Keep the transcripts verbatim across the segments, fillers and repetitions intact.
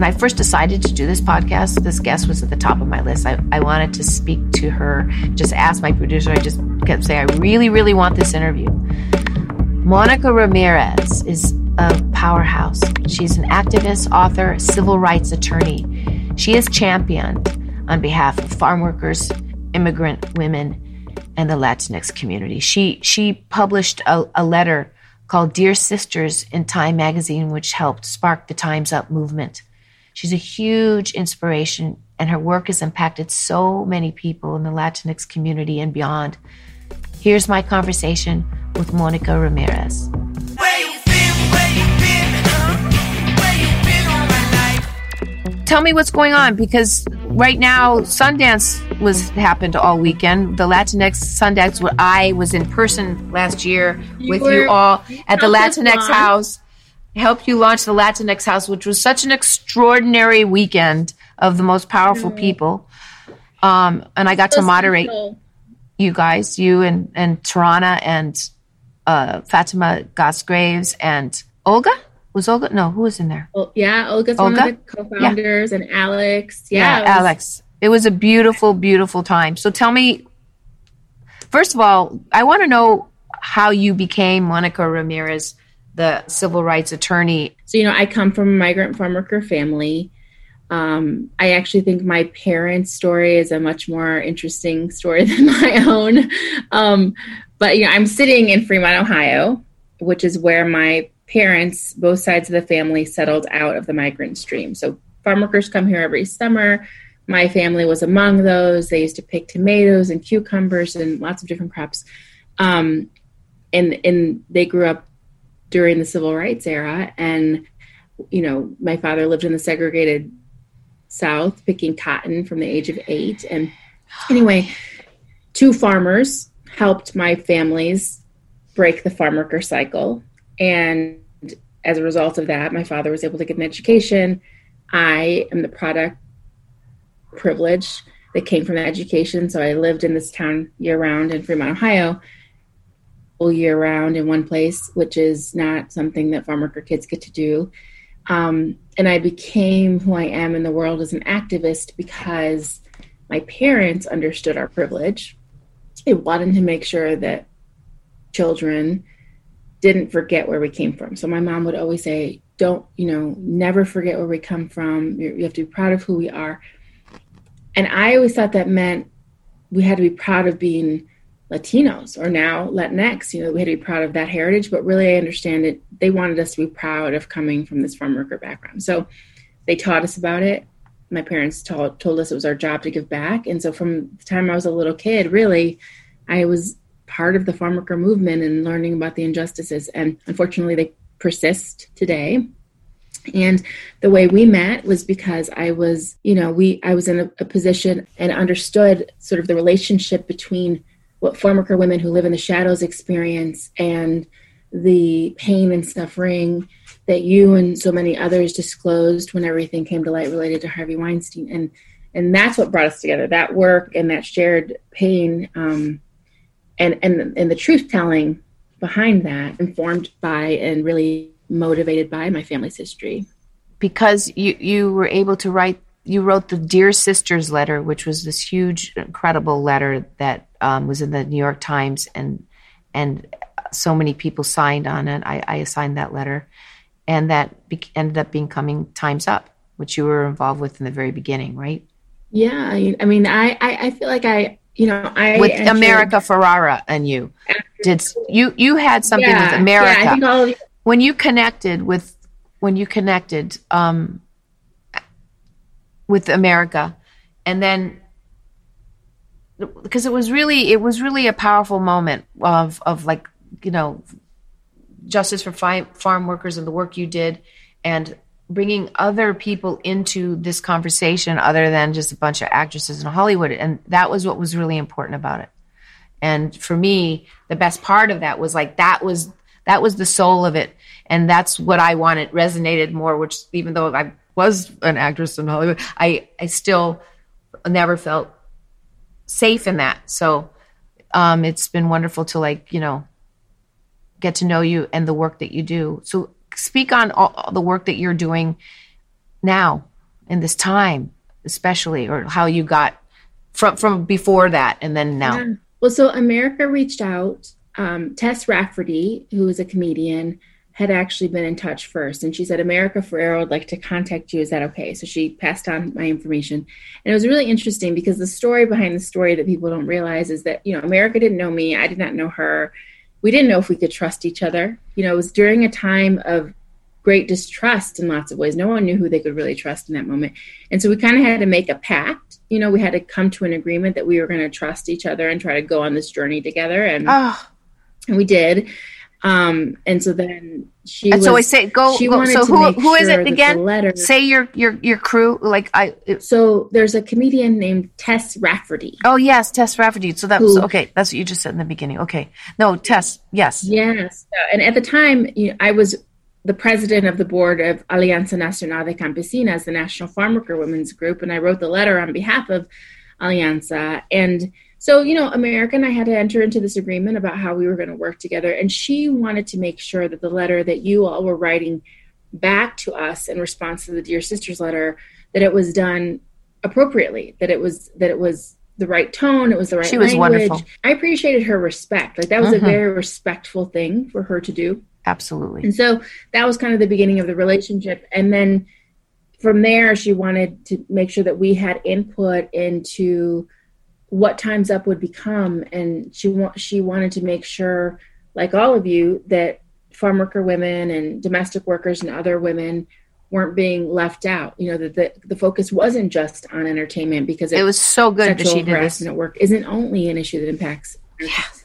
when I first decided to do this podcast, this guest was at the top of my list. I, I wanted to speak to her, just ask my producer. I just kept saying, I really, really want this interview. Monica Ramirez is a powerhouse. She's an activist, author, civil rights attorney. She is championed on behalf of farm workers, immigrant women, and the Latinx community. She she published a, a letter called Dear Sisters in Time magazine, which helped spark the Time's Up movement. She's a huge inspiration, and her work has impacted so many people in the Latinx community and beyond. Here's my conversation with Monica Ramirez. Where you been, where you been, huh? Where you been all my life? Tell me what's going on, because right now Sundance was happened all weekend. The Latinx Sundance, where I was in person last year You with were- you all at the helped us Latinx launch. House. Helped you launch the Latinx House, which was such an extraordinary weekend of the most powerful people. Um, and I got to So moderate special. you guys, you and, and Tarana and uh, Fatima Gosgraves and Olga? Was Olga? No, who was in there? Oh, yeah, Olga's one Olga? of the co-founders, and Alex. Yeah, it was- Alex. It was a beautiful, beautiful time. So tell me, first of all, I want to know how you became Monica Ramirez, the civil rights attorney. So, you know, I come from a migrant farm worker family. Um, I actually think my parents' story is a much more interesting story than my own. Um, but, you know, I'm sitting in Fremont, Ohio, which is where my parents, both sides of the family, settled out of the migrant stream. So farm workers come here every summer. My family was among those. They used to pick tomatoes and cucumbers and lots of different crops. Um, and, and they grew up during the civil rights era. And, you know, my father lived in the segregated South, picking cotton from the age of eight. And anyway, two farmers helped my families break the farm worker cycle. And as a result of that, my father was able to get an education. I am the product privilege that came from that education. So I lived in this town year round in Fremont, Ohio, all year round in one place, which is not something that farm worker kids get to do. Um, and I became who I am in the world as an activist because my parents understood our privilege. They wanted to make sure that children didn't forget where we came from. So my mom would always say, don't, you know, never forget where we come from. You you have to be proud of who we are. And I always thought that meant we had to be proud of being Latinos, or now Latinx, you know, we had to be proud of that heritage, but really I understand it. They wanted us to be proud of coming from this farm worker background. So they taught us about it. My parents told, told us it was our job to give back. And so from the time I was a little kid, really, I was part of the farm worker movement and learning about the injustices. And unfortunately, they persist today. And the way we met was because I was, you know, we, I was in a, a position and understood sort of the relationship between what farm worker women who live in the shadows experience and the pain and suffering that you and so many others disclosed when everything came to light related to Harvey Weinstein. And, and that's what brought us together, that work and that shared pain, um, and, and, and the truth telling behind that, informed by and really motivated by my family's history. Because you, you were able to write, you wrote the Dear Sisters letter, which was this huge, incredible letter that um, was in the New York Times, and and so many people signed on it. I, I signed that letter, and that be- ended up becoming Time's Up, which you were involved with in the very beginning, right? Yeah, I, I mean, I, I, I feel like I, you know, I with entered- America Ferrara and you did you you had something yeah, with America. Yeah, I think all of, when you connected with when you connected um, with America, and then because it was really it was really a powerful moment of of like, you know, justice for fi- farm workers and the work you did, and bringing other people into this conversation other than just a bunch of actresses in Hollywood. And that was what was really important about it. And for me, the best part of that was like, that was, that was the soul of it. And that's what I wanted, resonated more, which even though I was an actress in Hollywood, I, I still never felt safe in that. So um, it's been wonderful to, like, you know, get to know you and the work that you do. So speak on all, all the work that you're doing now in this time, especially, or how you got from from before that and then now? Yeah. Well, so America reached out. Um, Tess Rafferty, who is a comedian, had actually been in touch first. And she said, America Ferrera would like to contact you. Is that okay? So she passed on my information. And it was really interesting because the story behind the story that people don't realize is that, you know, America didn't know me. I did not know her. We didn't know if we could trust each other. You know, it was during a time of great distrust in lots of ways. No one knew who they could really trust in that moment. And so we kind of had to make a pact. You know, we had to come to an agreement that we were going to trust each other and try to go on this journey together. And, Oh, and we did. Um, and so then she and was, so I say, go. she go wanted so to who make who is sure it that again? the letter- Say your your your crew. Like I. It, So there's a comedian named Tess Rafferty. oh yes, Tess Rafferty. So that was Who- okay. That's what you just said in the beginning. Okay. No, Tess. Yes. Yes. And at the time, you know, I was the president of the board of Alianza Nacional de Campesinas, the National Farm Worker Women's Group, and I wrote the letter on behalf of Alianza. And so, you know, America and I had to enter into this agreement about how we were going to work together. And she wanted to make sure that the letter that you all were writing back to us in response to the Dear Sisters letter, that it was done appropriately, that it was that it was the right tone, it was the right She was language. wonderful. I appreciated her respect. Like that was Mhm. a very respectful thing for her to do. Absolutely. And so that was kind of the beginning of the relationship. And then from there, she wanted to make sure that we had input into what Time's Up would become. And she wa- she wanted to make sure, like all of you, that farm worker women and domestic workers and other women weren't being left out. You know, that the, the focus wasn't just on entertainment, because It was so good that sexual she did this. harassment at work isn't only an issue that impacts. Yes.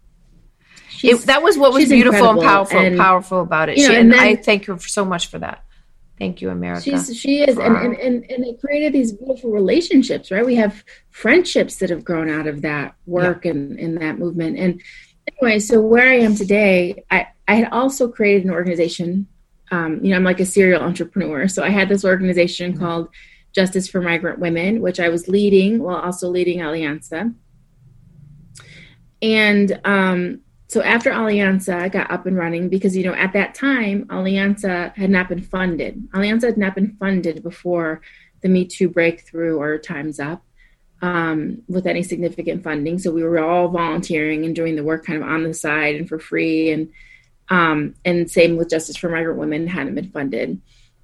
She's- It, that was what was she's beautiful and incredible. powerful, And, powerful about it. you know, She, and and I then- thank her so much for that. Thank you, America. She's she is, and, and and and it created these beautiful relationships, right? We have friendships that have grown out of that work and in that movement. And anyway, so where I am today, I I had also created an organization. Um, you know, I'm like a serial entrepreneur, so I had this organization mm-hmm. called Justice for Migrant Women, which I was leading while also leading Alianza. And um, so after Alianza got up and running, because, you know, at that time, Alianza had not been funded. Alianza had not been funded before the Me Too breakthrough or Time's Up um, with any significant funding. So we were all volunteering and doing the work kind of on the side and for free. And um, and same with Justice for Migrant Women, hadn't been funded.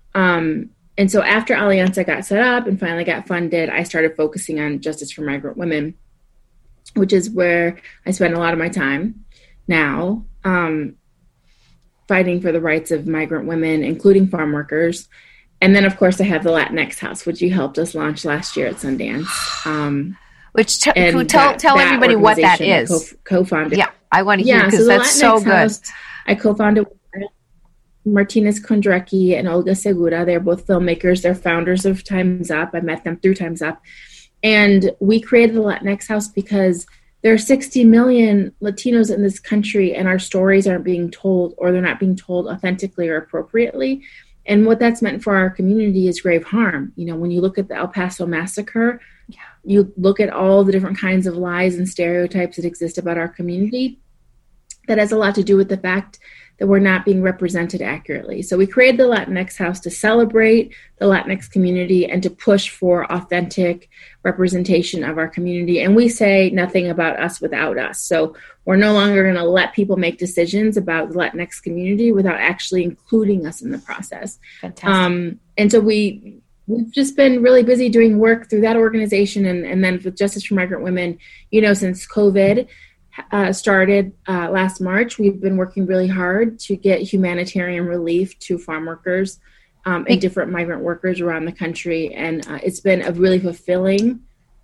Um, and so after Alianza got set up and finally got funded, I started focusing on Justice for Migrant Women, which is where I spend a lot of my time now, um, fighting for the rights of migrant women, including farm workers. And then, of course, I have the Latinx House, which you helped us launch last year at Sundance. Um, which t- and who tell that- tell that everybody what that organization I is. co- co-founded. Yeah, I want to hear Yeah, because so the that's so Latinx good. House, I co-founded with Martinez Kondracki and Olga Segura. They're both filmmakers. They're founders of Time's Up. I met them through Time's Up. And we created the Latinx House because there are sixty million Latinos in this country, and our stories aren't being told, or they're not being told authentically or appropriately. And what that's meant for our community is grave harm. You know, when you look at the El Paso massacre, yeah. you look at all the different kinds of lies and stereotypes that exist about our community, that has a lot to do with the fact that we're not being represented accurately. So we created the Latinx House to celebrate the Latinx community and to push for authentic representation of our community. And we say nothing about us without us. So we're no longer going to let people make decisions about the Latinx community without actually including us in the process. Fantastic. Um, and so we, we've just been really busy doing work through that organization. And, and then with Justice for Migrant Women, you know, since COVID Uh, started uh, last March, we've been working really hard to get humanitarian relief to farm workers um, and different migrant workers around the country. And uh, it's been a really fulfilling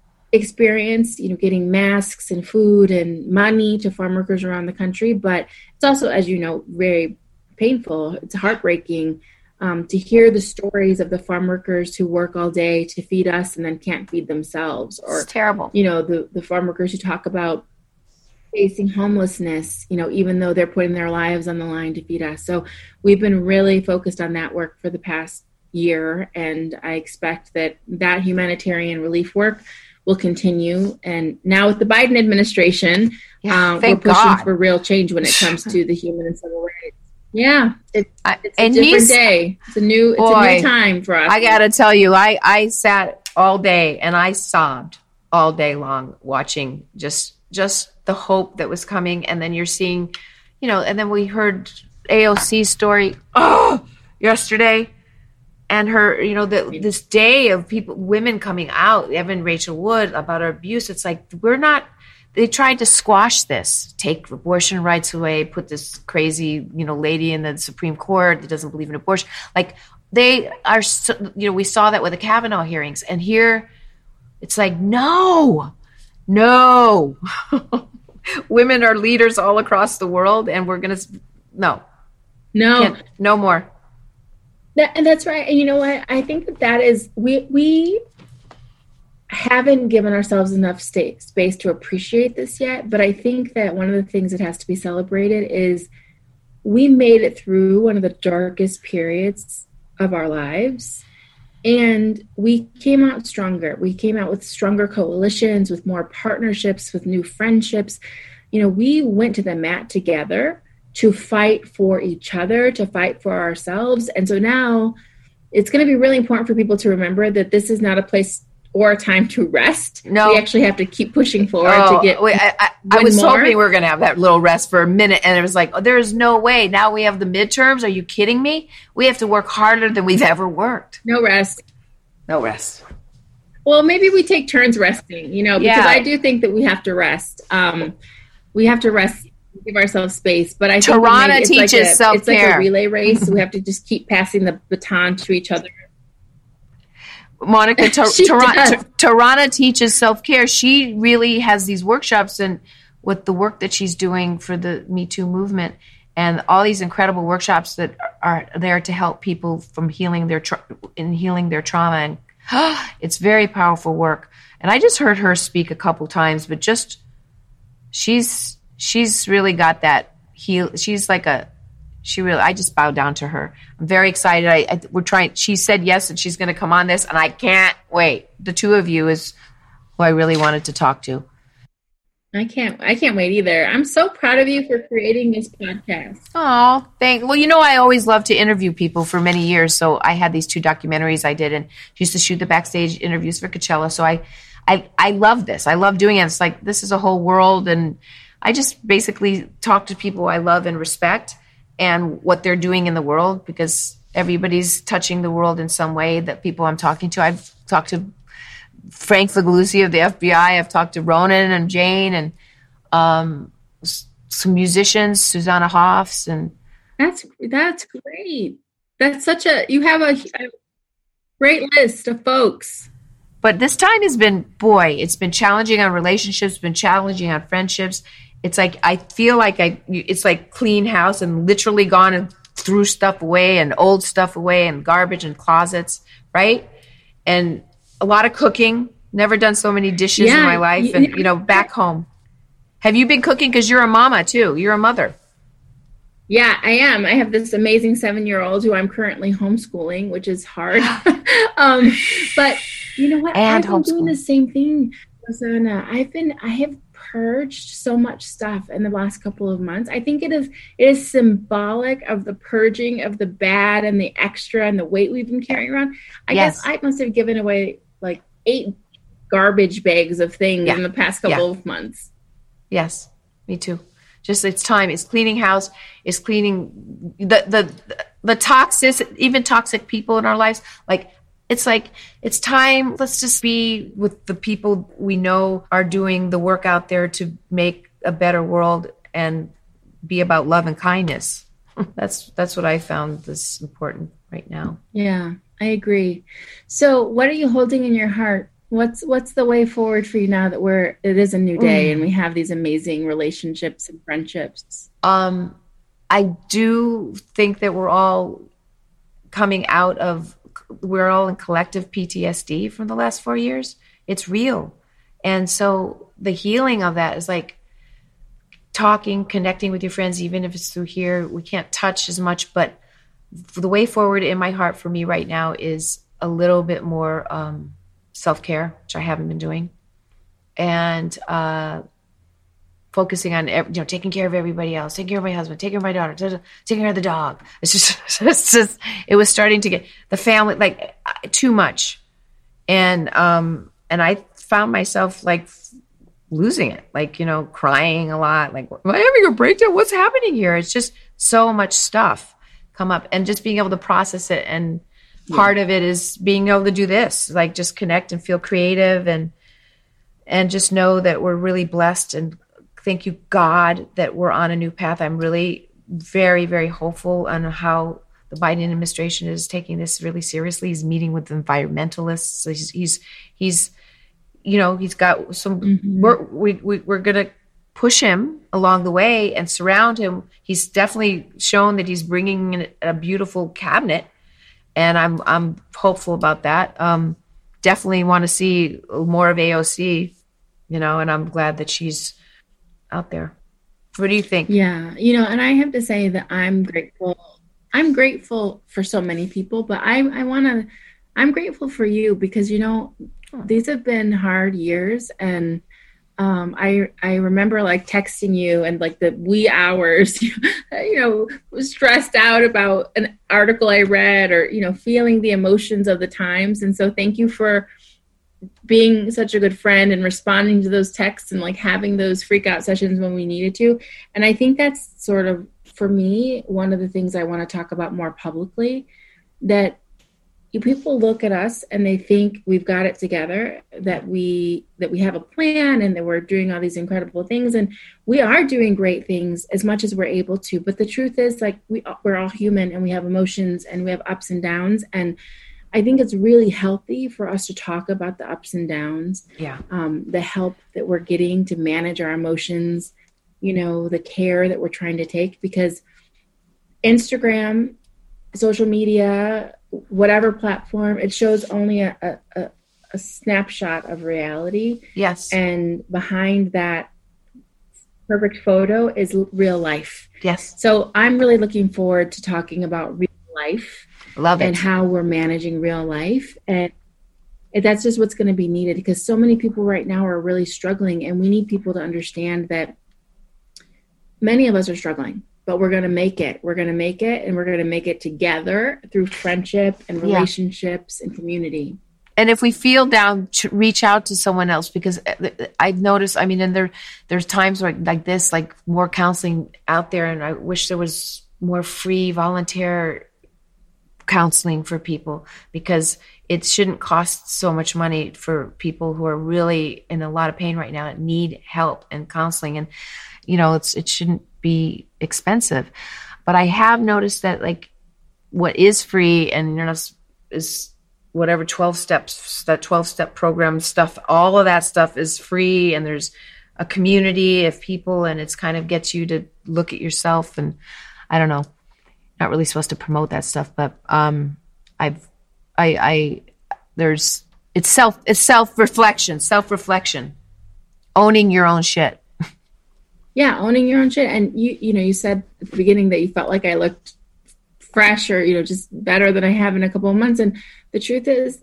experience, you know, getting masks and food and money to farm workers around the country. But it's also, as you know, very painful. It's heartbreaking um, to hear the stories of the farm workers who work all day to feed us and then can't feed themselves. Or, it's terrible. You know, the, the farm workers who talk about facing homelessness, you know, even though they're putting their lives on the line to feed us. So we've been really focused on that work for the past year. And I expect that that humanitarian relief work will continue. And now with the Biden administration, Yeah, uh, we're thank pushing God. for real change when it comes to the human and civil rights. Yeah, it's I, it's a and different he's day. It's a new it's a Boy, new time for us. I gotta tell you, I I sat all day and I sobbed all day long watching just just the hope that was coming, and then you're seeing, you know, and then we heard A O C's story oh yesterday, and her, you know, the, this day of people, women coming out, Evan Rachel Wood, about her abuse. It's like we're not. They tried to squash this, take abortion rights away, put this crazy, you know, lady in the Supreme Court that doesn't believe in abortion. Like they are, so, you know, we saw that with the Kavanaugh hearings, and here it's like, no, no, women are leaders all across the world, and we're gonna, no, no, can't, no more. That, and that's right. And you know what? I think that that is we we. haven't given ourselves enough sta- space to appreciate this yet, but I think that one of the things that has to be celebrated is we made it through one of the darkest periods of our lives, and we came out stronger. We came out with stronger coalitions, with more partnerships, with new friendships. You know, we went to the mat together to fight for each other, to fight for ourselves. And so now it's going to be really important for people to remember that this is not a place or a time to rest. No. We actually have to keep pushing forward Oh, to get wait, I, I, I win was more. hoping we were going to have that little rest for a minute, and it was like, oh, there's no way. Now we have the midterms. Are you kidding me? We have to work harder than we've ever worked. No rest. No rest. Well, maybe we take turns resting, you know, because Yeah. I do think that we have to rest. Um, we have to rest, give ourselves space. But I think that Tarana maybe it's teaches like a, It's like self-care. a relay race. We have to just keep passing the baton to each other. Monica, Tar- She Tar- does. Tar- Tarana teaches self-care. She really has these workshops, and with the work that she's doing for the Me Too movement and all these incredible workshops that are there to help people from healing their tra- in healing their trauma. And it's very powerful work. And I just heard her speak a couple times, but just she's she's really got that heal. She's like a She really, I just bow down to her. I'm very excited. I, I we're trying, she said yes, and she's going to come on this, and I can't wait. The two of you is who I really wanted to talk to. I can't, I can't wait either. I'm so proud of you for creating this podcast. Oh, thank, well, you know, I always love to interview people for many years. So I had these two documentaries I did, and used to shoot the backstage interviews for Coachella. So I, I, I love this. I love doing it. It's like, this is a whole world. And I just basically talk to people I love and respect, and what they're doing in the world, because everybody's touching the world in some way. That people I'm talking to, I've talked to Frank Figliuzzi of the F B I, I've talked to Ronan and Jane, and um, s- some musicians, Susanna Hoffs, and That's, that's great. That's such a, you have a, a great list of folks. but this time has been, boy, it's been challenging on relationships, been challenging on friendships. It's like, I feel like I, it's like clean house, and literally gone and threw stuff away, and old stuff away, and garbage and closets, right? And a lot of cooking. Never done so many dishes in Yeah, my life. you- And, you know, back home. Have you been cooking? Because you're a mama too. You're a mother. Yeah, I am. I have this amazing seven-year-old who I'm currently homeschooling, which is hard. um, but you know what? And I've been doing homeschooling. the same thing, Rosanna. I've been, I have purged so much stuff in the last couple of months. I think it is, it is symbolic of the purging of the bad and the extra and the weight we've been carrying around. I Yes. guess I must have given away like eight garbage bags of things Yeah. in the past couple Yeah. of months. Yes, me too. Just it's time. It's cleaning house. It's cleaning the the the toxic, even toxic people in our lives. Like it's like it's time. Let's just be with the people we know are doing the work out there to make a better world and be about love and kindness. That's that's what I found this important right now. Yeah, I agree. So what are you holding in your heart? What's what's the way forward for you now that we're it is a new day and we have these amazing relationships and friendships? Um, I do think that we're all coming out of, we're all in collective P T S D from the last four years. It's real. And so the healing of that is like talking, connecting with your friends, even if it's through here. We can't touch as much, but the way forward in my heart for me right now is a little bit more um, self-care, which I haven't been doing. And uh, focusing on, ev- you know, taking care of everybody else, taking care of my husband, taking care of my daughter, ta- ta- taking care of the dog. It's just, it's just, it was starting to get the family, like uh, too much. And, um, and I found myself like losing it, like, you know, crying a lot, like, am I having a breakdown? What's happening here? It's just so much stuff come up, and just being able to process it. And part yeah. of it is being able to do this, like just connect and feel creative, and, and just know that we're really blessed, and thank you, God, that we're on a new path. I'm really very, very hopeful on how the Biden administration is taking this really seriously. He's meeting with environmentalists. He's, he's, he's you know, he's got some, mm-hmm. we're, we, we, we're going to push him along the way and surround him. He's definitely shown that he's bringing in a beautiful cabinet, and I'm, I'm hopeful about that. Um, definitely want to see more of A O C, you know, and I'm glad that she's out there. What do you think? Yeah. You know, and I have to say that I'm grateful. I'm grateful for so many people, but I, I want to, I'm grateful for you because, you know, oh. these have been hard years. And um, I, I remember like texting you and like the wee hours, you know, was stressed out about an article I read, or, you know, feeling the emotions of the times. And so thank you for being such a good friend and responding to those texts and like having those freak out sessions when we needed to. And I think that's sort of, for me, one of the things I want to talk about more publicly, that people look at us and they think we've got it together, that we, that we have a plan and that we're doing all these incredible things. And we are doing great things as much as we're able to. But the truth is, like, we, we're all human and we have emotions and we have ups and downs. And I think it's really healthy for us to talk about the ups and downs, yeah, um, the help that we're getting to manage our emotions, you know, the care that we're trying to take, because Instagram, social media, whatever platform, it shows only a, a, a snapshot of reality. Yes. And behind that perfect photo is real life. Yes. So I'm really looking forward to talking about real life. Love it. And how we're managing real life. And that's just what's going to be needed, because so many people right now are really struggling, and we need people to understand that many of us are struggling, but we're going to make it. We're going to make it, and we're going to make it together through friendship and relationships yeah. and community. And if we feel down, reach out to someone else, because I've noticed, I mean, and there, there's times like, like this, like more counseling out there. And I wish there was more free volunteer counseling for people, because it shouldn't cost so much money for people who are really in a lot of pain right now and need help and counseling. And, you know, it's, it shouldn't be expensive. But I have noticed that, like, what is free and, you know, is whatever twelve steps, that twelve step program stuff, all of that stuff is free. And there's a community of people, and it's kind of gets you to look at yourself. And I don't know, not really supposed to promote that stuff, but um, I've, I, I, there's, it's self, it's self-reflection, self-reflection, owning your own shit. Yeah. Owning your own shit. And you, you know, you said at the beginning that you felt like I looked fresh, or, you know, just better than I have in a couple of months. And the truth is,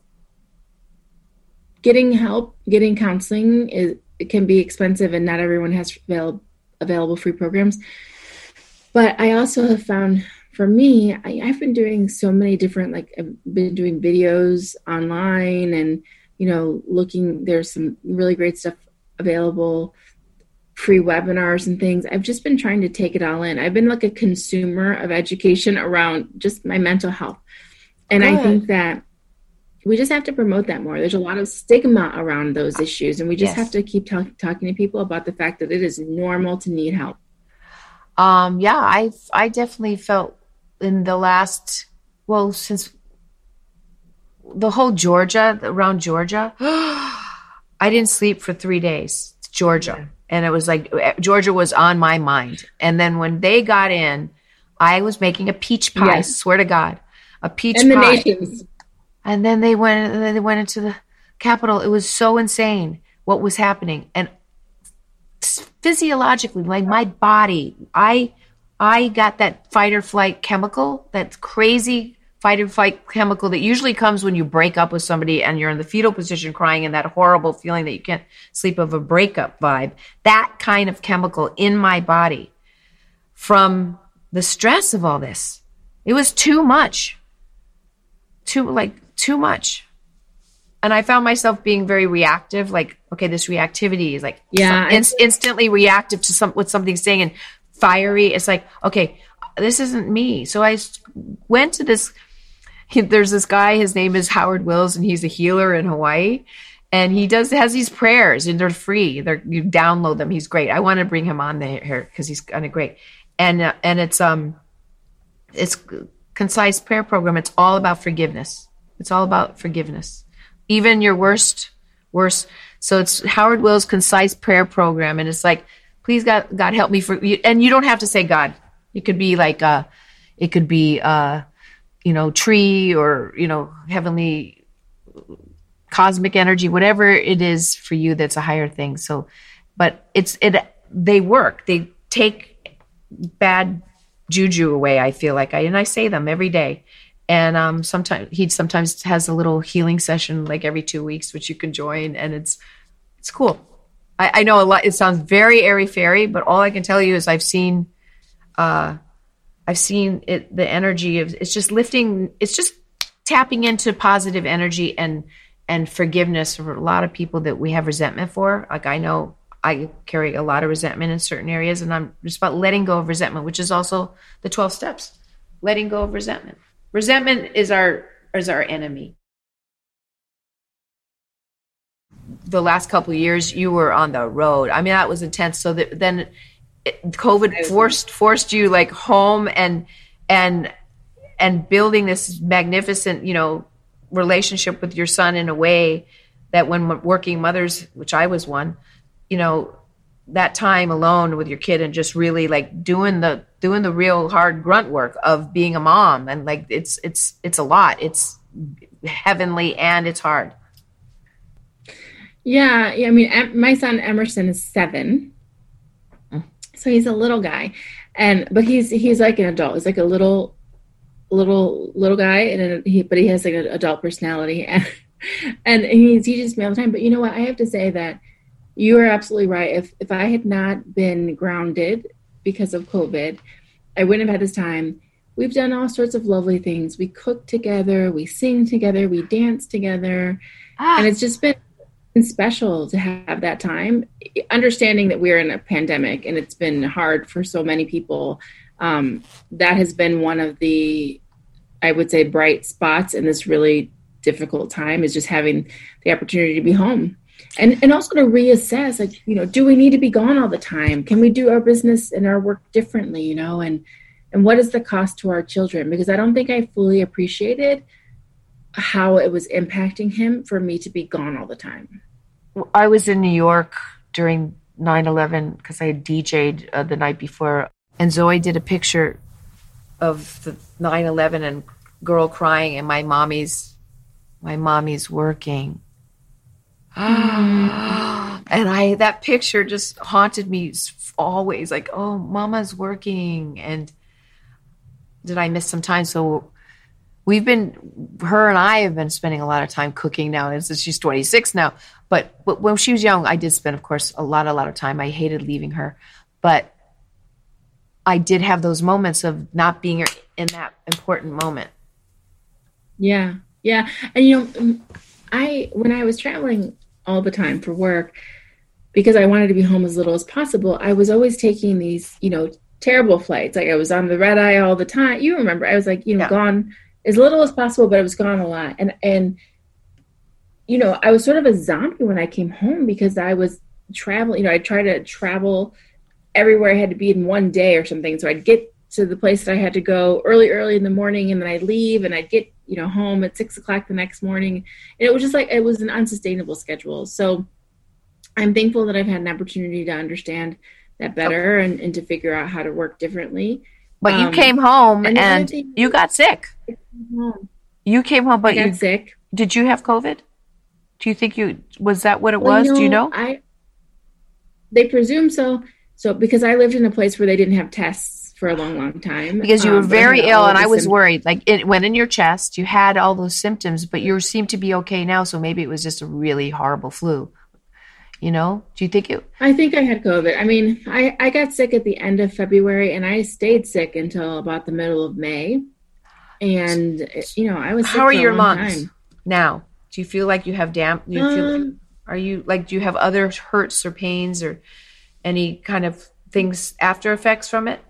getting help, getting counseling is, it can be expensive, and not everyone has available, available free programs. But I also have found, for me, I, I've been doing so many different, like I've been doing videos online, and, you know, looking, there's some really great stuff available, free webinars and things. I've just been trying to take it all in. I've been like a consumer of education around just my mental health. And Good. I think that we just have to promote that more. There's a lot of stigma around those issues, and we just yes. have to keep talk, talking to people about the fact that it is normal to need help. Um, yeah, I I definitely felt in the last, well, since the whole Georgia, around Georgia, I didn't sleep for three days. It's Georgia. Yeah. And it was like, Georgia was on my mind. And then when they got in, I was making a peach pie, yes. swear to God, a peach and pie. The nations. And then they went, and then they went into the Capitol. It was so insane what was happening. And physiologically, like my body, I, I got that fight or flight chemical, that crazy fight or flight chemical that usually comes when you break up with somebody and you're in the fetal position crying and that horrible feeling that you can't sleep of a breakup vibe. That kind of chemical in my body from the stress of all this. It was too much. Too, like, too much. And I found myself being very reactive. Like, okay, this reactivity is like Yeah, some, in, instantly reactive to some what something's saying and fiery. It's like, okay, this isn't me. So I s- went to this. He, there's this guy. His name is Howard Wills, and he's a healer in Hawaii. And he does has these prayers, and they're free. They're you download them. He's great. I want to bring him on there here because he's kind of great. And uh, and it's um, it's concise prayer program. It's all about forgiveness. It's all about forgiveness. Even your worst, worst. So it's Howard Wills' concise prayer program. And it's like, please God, God help me for you. And you don't have to say God. It could be like, uh, it could be, uh, you know, tree or, you know, heavenly cosmic energy, whatever it is for you, that's a higher thing. So, but it's, it, they work. They take bad juju away. I feel like I, and I say them every day. And um, sometimes he sometimes has a little healing session like every two weeks, which you can join, and it's it's cool. I, I know a lot. It sounds very airy fairy, but all I can tell you is I've seen, uh, I've seen it. The energy of it's just lifting. It's just tapping into positive energy and and forgiveness for a lot of people that we have resentment for. Like I know I carry a lot of resentment in certain areas, and I'm just about letting go of resentment, which is also the twelve steps. Letting go of resentment. Resentment is our is our enemy. The last couple of years, you were on the road. I mean, that was intense. So that, then it, COVID forced forced you like home and and and building this magnificent, you know, relationship with your son in a way that when working mothers, which I was one, you know, that time alone with your kid and just really like doing the doing the real hard grunt work of being a mom, and like it's it's it's a lot. It's heavenly and it's hard. Yeah, yeah. I mean, Em- my son Emerson is seven, so he's a little guy, and but he's he's like an adult. He's like a little little little guy, and he but he has like an adult personality, and and he teaches me all the time. But you know what? I have to say that you are absolutely right. If if I had not been grounded because of COVID, I wouldn't have had this time. We've done all sorts of lovely things. We cook together, we sing together, we dance together, Ah. and it's just been special to have that time. Understanding that we're in a pandemic and it's been hard for so many people, um, that has been one of the, I would say, bright spots in this really difficult time, is just having the opportunity to be home. And and also to reassess, like, you know, do we need to be gone all the time? Can we do our business and our work differently, you know? And and what is the cost to our children? Because I don't think I fully appreciated how it was impacting him for me to be gone all the time. I was in New York during nine eleven because I had D J'd uh, the night before, and Zoe did a picture of the nine eleven and girl crying, and my mommy's my mommy's working. And I, that picture just haunted me always, like, oh, mama's working. And did I miss some time? So we've been, her and I have been spending a lot of time cooking now. And since she's twenty-six now, but, but when she was young, I did spend, of course, a lot, a lot of time. I hated leaving her, but I did have those moments of not being in that important moment. Yeah. Yeah. And, you know, I, when I was traveling all the time for work, because I wanted to be home as little as possible, I was always taking these, you know, terrible flights. Like I was on the red eye all the time. You remember, I was like, you know, Yeah. gone as little as possible, but I was gone a lot. And, and, you know, I was sort of a zombie when I came home because I was traveling, you know, I tried to travel everywhere I had to be in one day or something. So I'd get to the place that I had to go early, early in the morning, and then I'd leave and I'd get, you know, home at six o'clock the next morning. And it was just like, it was an unsustainable schedule. So I'm thankful that I've had an opportunity to understand that better and, and to figure out how to work differently. But you Um, came home and and, the other thing- you got sick. Home. You came home, I but got you, sick. did you have COVID? Do you think you, was that what it Well, was? Do you know? I, they presume so. So because I lived in a place where they didn't have tests for a long, long time. Because you were Um, but I very had ill, all and the I was sym- worried. Like, it went in your chest. You had all those symptoms, but you seem to be okay now. So maybe it was just a really horrible flu. You know? Do you think it? I think I had COVID. I mean, I, I got sick at the end of February, and I stayed sick until about the middle of May. And, you know, I was sick How are for a your long lungs time. now? Do you feel like you have damp? Do you feel? Um, Are you like? Do you have other hurts or pains or any kind of things after effects from it?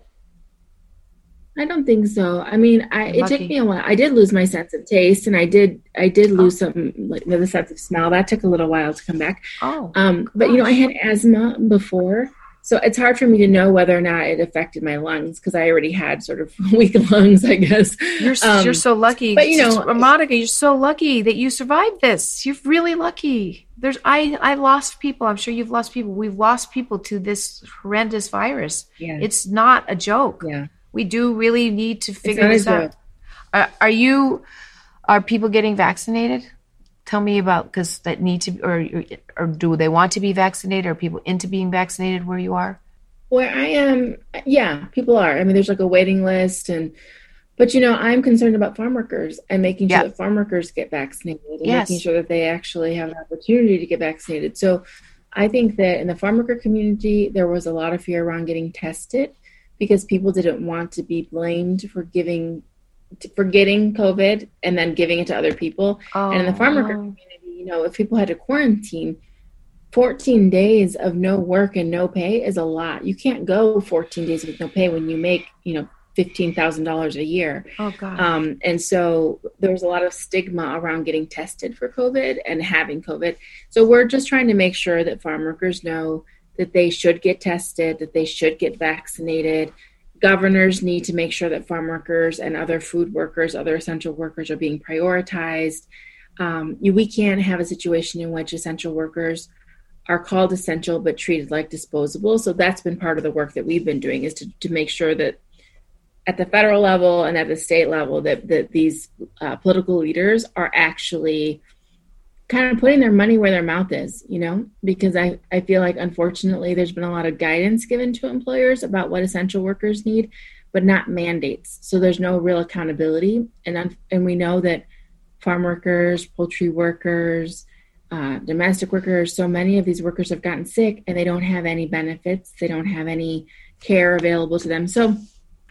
I don't think so. I mean, I You're it lucky. took me a while. I did lose my sense of taste, and I did I did lose some like the sense of smell. That took a little while to come back. Oh, Um, but you know, I had asthma before, so it's hard for me to know whether or not it affected my lungs because I already had sort of weak lungs, I guess. you're Um, you're so lucky. but, you know- Monica, you're so lucky that you survived this. You're really lucky. There's I I lost people. I'm sure you've lost people. We've lost people to this horrendous virus. Yeah. It's not a joke. Yeah. We do really need to figure not a this out. joke. Are, are you? Are people getting vaccinated? Tell me about because that need to or or do they want to be vaccinated? Are people into being vaccinated where you are? Where I am, yeah, people are. I mean, there's like a waiting list, and but you know, I'm concerned about farm workers and making sure Yeah. that farm workers get vaccinated and Yes. making sure that they actually have an opportunity to get vaccinated. So, I think that in the farm worker community, there was a lot of fear around getting tested because people didn't want to be blamed for giving for getting COVID and then giving it to other people. Oh, And in the farm worker no. community, you know, if people had to quarantine, fourteen days of no work and no pay is a lot. You can't go fourteen days with no pay when you make, you know, fifteen thousand dollars a year. Oh God. Um, and so there was a lot of stigma around getting tested for COVID and having COVID. So we're just trying to make sure that farm workers know that they should get tested, that they should get vaccinated. Governors need to make sure that farm workers and other food workers, other essential workers are being prioritized. Um, you, we can't have a situation in which essential workers are called essential but treated like disposable. So that's been part of the work that we've been doing is to, to make sure that at the federal level and at the state level that, that these uh, political leaders are actually kind of putting their money where their mouth is, you know, because I, I feel like, unfortunately, there's been a lot of guidance given to employers about what essential workers need, but not mandates. So there's no real accountability. And, and we know that farm workers, poultry workers, uh, domestic workers, so many of these workers have gotten sick and they don't have any benefits. They don't have any care available to them. So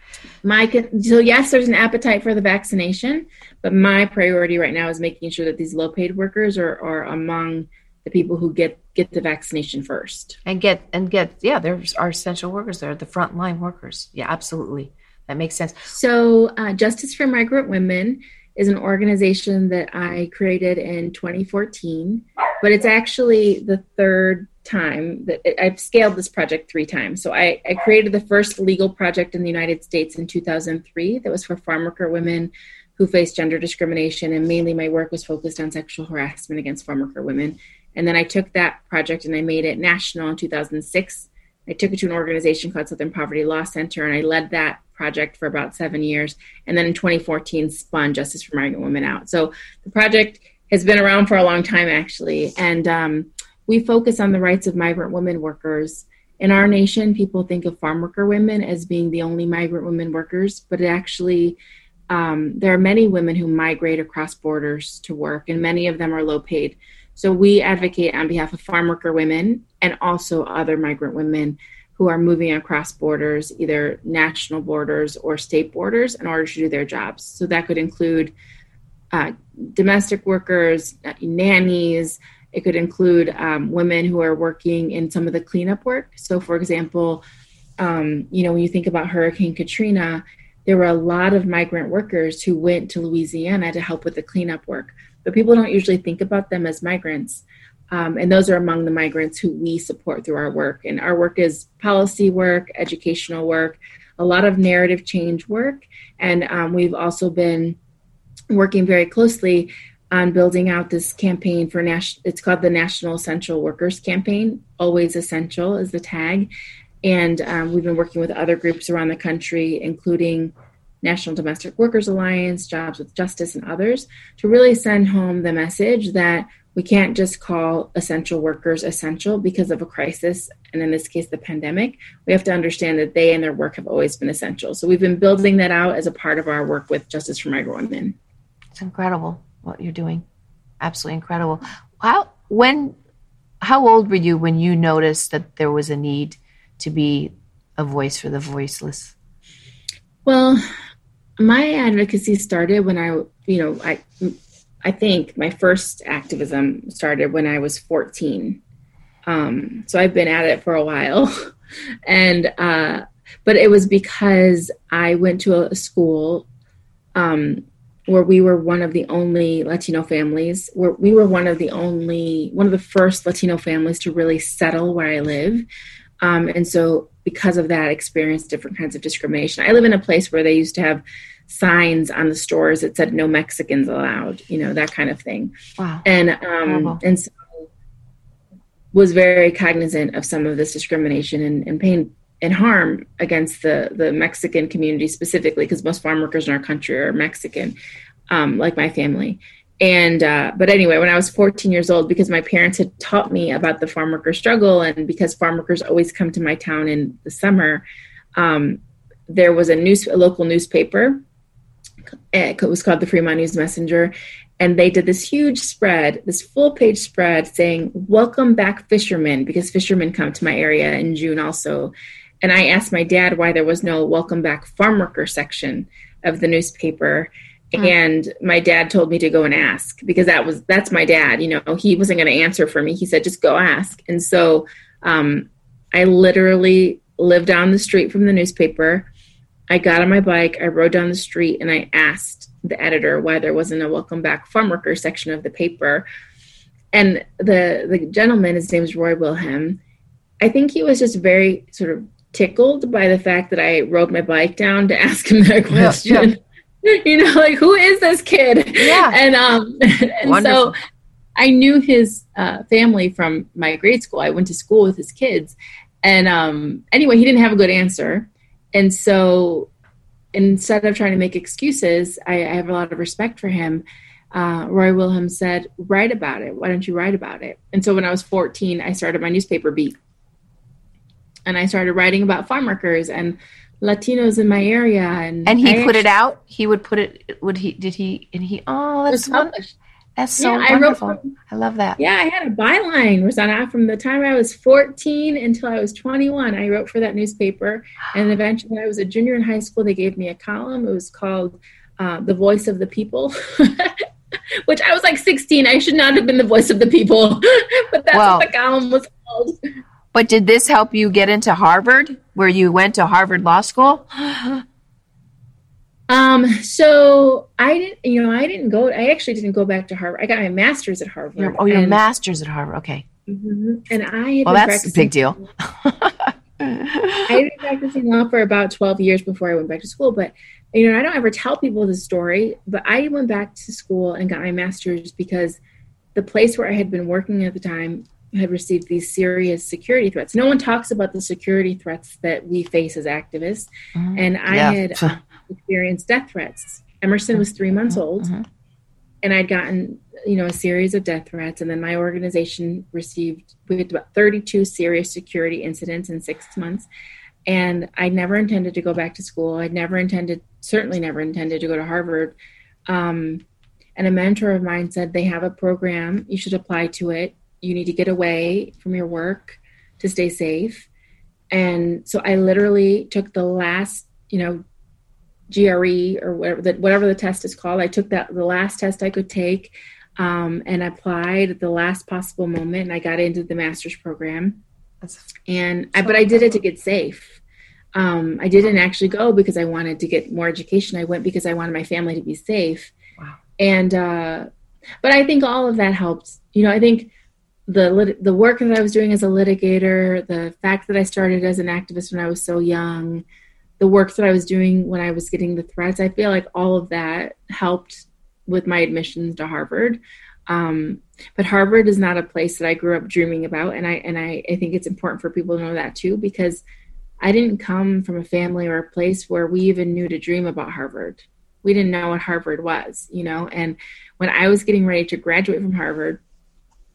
My so yes, there's an appetite for the vaccination, but my priority right now is making sure that these low-paid workers are, are among the people who get, get the vaccination first. and get and get yeah, there's our essential workers. They're the frontline workers. Yeah, absolutely. That makes sense. So uh, Justice for Migrant Women is an organization that I created in twenty fourteen, but it's actually the third time that it, I've scaled this project three times. So I, I created the first legal project in the United States in two thousand three that was for farm worker women who faced gender discrimination. And mainly my work was focused on sexual harassment against farm worker women. And then I took that project and I made it national in two thousand six. I took it to an organization called Southern Poverty Law Center, and I led that project for about seven years. And then in twenty fourteen, spun Justice for Migrant Women out. So the project has been around for a long time, actually. And um, we focus on the rights of migrant women workers. In our nation, people think of farm worker women as being the only migrant women workers, but it actually, um, there are many women who migrate across borders to work, and many of them are low paid. So we advocate on behalf of farm worker women and also other migrant women who are moving across borders, either national borders or state borders, in order to do their jobs. So that could include uh, domestic workers, uh, nannies. It could include um, women who are working in some of the cleanup work. So, for example, um, you know, when you think about Hurricane Katrina, there were a lot of migrant workers who went to Louisiana to help with the cleanup work. But people don't usually think about them as migrants. Um, and those are among the migrants who we support through our work. And our work is policy work, educational work, a lot of narrative change work. And um, we've also been working very closely on building out this campaign for national, it's called the National Essential Workers Campaign. Always Essential is the tag. And um, we've been working with other groups around the country, including National Domestic Workers Alliance, Jobs with Justice, and others, to really send home the message that We can't just call essential workers essential because of a crisis, and in this case, the pandemic. We have to understand that they and their work have always been essential. So we've been building that out as a part of our work with Justice for Migrant Women. It's incredible what you're doing. Absolutely incredible. How when how old were you when you noticed that there was a need to be a voice for the voiceless? Well, my advocacy started when I, you know, I I think my first activism started when I was fourteen. Um, so I've been at it for a while. and, uh, but it was because I went to a school um, where we were one of the only Latino families, where we were one of the only, one of the first Latino families to really settle where I live. Um, and so because of that, I experienced different kinds of discrimination. I live in a place where they used to have signs on the stores that said no Mexicans allowed, you know, that kind of thing. Wow. And, um, and so was very cognizant of some of this discrimination and, and pain and harm against the, the Mexican community specifically, because most farm workers in our country are Mexican, um, like my family. And, uh, but anyway, when I was fourteen years old, because my parents had taught me about the farm worker struggle, and because farm workers always come to my town in the summer, um, there was a news, a local newspaper. It was called the Fremont News Messenger. And they did this huge spread, this full page spread saying, "Welcome back, fishermen," because fishermen come to my area in June also. And I asked my dad why there was no welcome back farm worker section of the newspaper. Mm. And my dad told me to go and ask, because that was, that's my dad, you know, he wasn't going to answer for me. He said, just go ask. And so um, I literally lived down the street from the newspaper. I got on my bike, I rode down the street, and I asked the editor why there wasn't a welcome back farm worker section of the paper. And the, the gentleman, his name is Roy Wilhelm. I think he was just very sort of tickled by the fact that I rode my bike down to ask him that question. Yeah, yeah. You know, like, who is this kid? Yeah. And, um, and so I knew his uh, family from my grade school. I went to school with his kids. And um, anyway, he didn't have a good answer. And so instead of trying to make excuses, I, I have a lot of respect for him. Uh, Roy Wilhelm said, write about it. Why don't you write about it? And so when I was fourteen, I started my newspaper beat. And I started writing about farm workers and Latinos in my area. And and he I put actually, it out? He would put it, would he, did he, and he, oh, that's published. That's so yeah, wonderful. I, wrote, I love that. Yeah, I had a byline. Was on from the time I was fourteen until I was twenty-one. I wrote for that newspaper. And eventually when I was a junior in high school, they gave me a column. It was called uh, The Voice of the People, which I was like sixteen. I should not have been the voice of the people, but that's well, what the column was called. But did this help you get into Harvard, where you went to Harvard Law School? Um, so I didn't, you know, I didn't go, I actually didn't go back to Harvard. I got my master's at Harvard. Your, oh, your and, master's at Harvard. Okay. Mm-hmm, and I had well, that's a big deal. I had been practicing law for about twelve years before I went back to school. But, you know, I don't ever tell people this story, but I went back to school and got my master's because the place where I had been working at the time had received these serious security threats. No one talks about the security threats that we face as activists. Mm-hmm. And I yeah. had uh, experienced death threats. Emerson was three months old, mm-hmm. and I'd gotten, you know, a series of death threats. And then my organization received, we had about thirty-two serious security incidents in six months. And I never intended to go back to school. I'd never intended, certainly never intended to go to Harvard. Um, and a mentor of mine said, they have a program, you should apply to it. You need to get away from your work to stay safe. And so I literally took the last, you know, G R E or whatever the, whatever the test is called. I took that the last test I could take um, and applied at the last possible moment. And I got into the master's program. That's and I, but I did it to get safe. Um, I didn't actually go because I wanted to get more education. I went because I wanted my family to be safe. Wow. And uh, but I think all of that helped. You know, I think. The lit- the work that I was doing as a litigator, the fact that I started as an activist when I was so young, the work that I was doing when I was getting the threats, I feel like all of that helped with my admissions to Harvard. Um, but Harvard is not a place that I grew up dreaming about. And I and I, I think it's important for people to know that too, because I didn't come from a family or a place where we even knew to dream about Harvard. We didn't know what Harvard was, you know. And when I was getting ready to graduate from Harvard,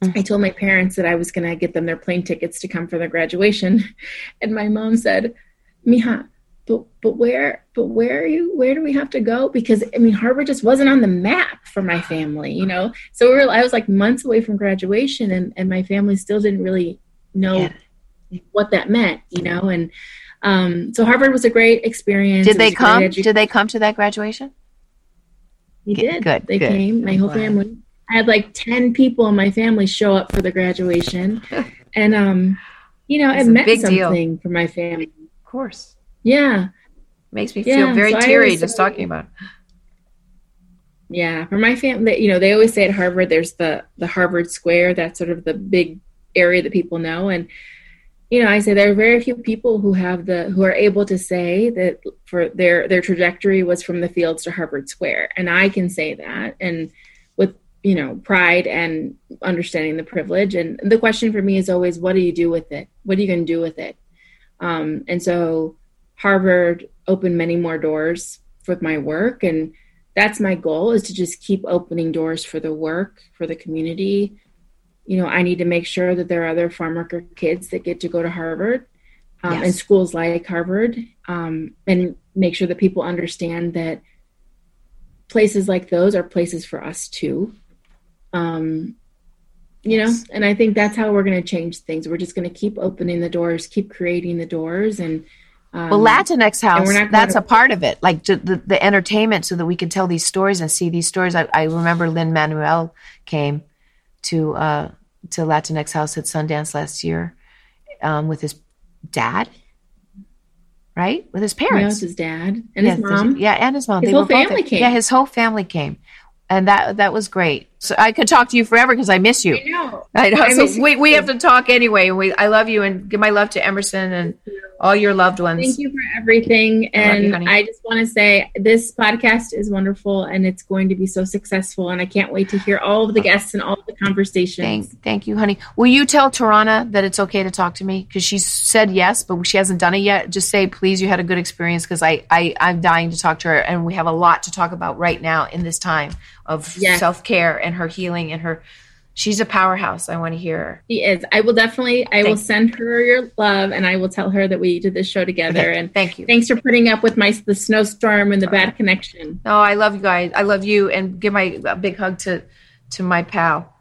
I told my parents that I was going to get them their plane tickets to come for their graduation. And my mom said, Mija, but, but where, but where are you, where do we have to go? Because I mean, Harvard just wasn't on the map for my family, you know? So we were, I was like months away from graduation, and, and my family still didn't really know yeah. what that meant, you know? And um, so Harvard was a great experience. Did they come? Edu- did they come to that graduation? They did. Good. They good. came, my whole wow. family. I had like ten people in my family show up for the graduation. And, um, you know, it meant something deal. for my family. Of course. Yeah. Makes me feel yeah, very so teary just say, talking about it. Yeah. For my family, you know, they always say at Harvard, there's the, the Harvard Square. That's sort of the big area that people know. And, you know, I say there are very few people who have the, who are able to say that for their, their trajectory was from the fields to Harvard Square. And I can say that. And with, you know, pride and understanding the privilege. And the question for me is always, what do you do with it? What are you going to do with it? Um, and so Harvard opened many more doors for my work. And that's my goal, is to just keep opening doors for the work, for the community. You know, I need to make sure that there are other farm worker kids that get to go to Harvard um, yes. and schools like Harvard, um, and make sure that people understand that places like those are places for us too. Um, you know, and I think that's how we're going to change things. We're just going to keep opening the doors, keep creating the doors. And um, well, Latinx House, that's to- a part of it, like the, the, the entertainment, so that we can tell these stories and see these stories. I, I remember Lin-Manuel came to uh, to Latinx House at Sundance last year um, with his dad, right? With his parents. Yeah, his dad and yeah, his mom. Yeah, and his mom. His they whole were both family at, came. Yeah, his whole family came. And that that was great. So I could talk to you forever because I miss you. I know. I know. I so we, we have to talk anyway. We I love you, and give my love to Emerson and all your loved ones. Thank you for everything. And I, you, I just want to say this podcast is wonderful, and it's going to be so successful. And I can't wait to hear all of the guests and all of the conversations. Thank, thank you, honey. Will you tell Tarana that it's okay to talk to me? Because she said yes, but she hasn't done it yet. Just say, please, you had a good experience, because I, I, I'm dying to talk to her. And we have a lot to talk about right now in this time of yes. self-care and her healing and her, she's a powerhouse. I want to hear her. She is. I will definitely, I Thank will send her your love, and I will tell her that we did this show together. Okay. And thank you. Thanks for putting up with my, the snowstorm and the bad connection. Oh, I love you guys. I love you. And give my a big hug to, to my pal.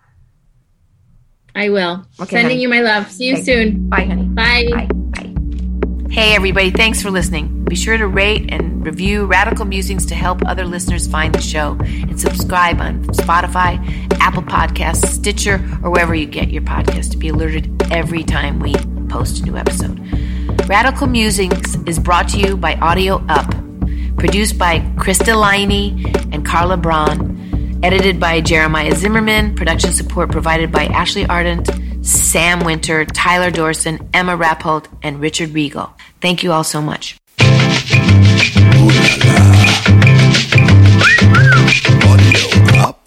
I will. Okay, Sending honey. you my love. See you Thank soon. You. Bye, honey. Bye. Bye. Bye. Hey, everybody. Thanks for listening. Be sure to rate and review Radical Musings to help other listeners find the show, and subscribe on Spotify, Apple Podcasts, Stitcher, or wherever you get your podcast to be alerted every time we post a new episode. Radical Musings is brought to you by Audio Up, produced by Krista Liney and Carla Braun, edited by Jeremiah Zimmerman, production support provided by Ashley Ardent, Sam Winter, Tyler Dorson, Emma Rappold, and Richard Regal. Thank you all so much. Audio Up.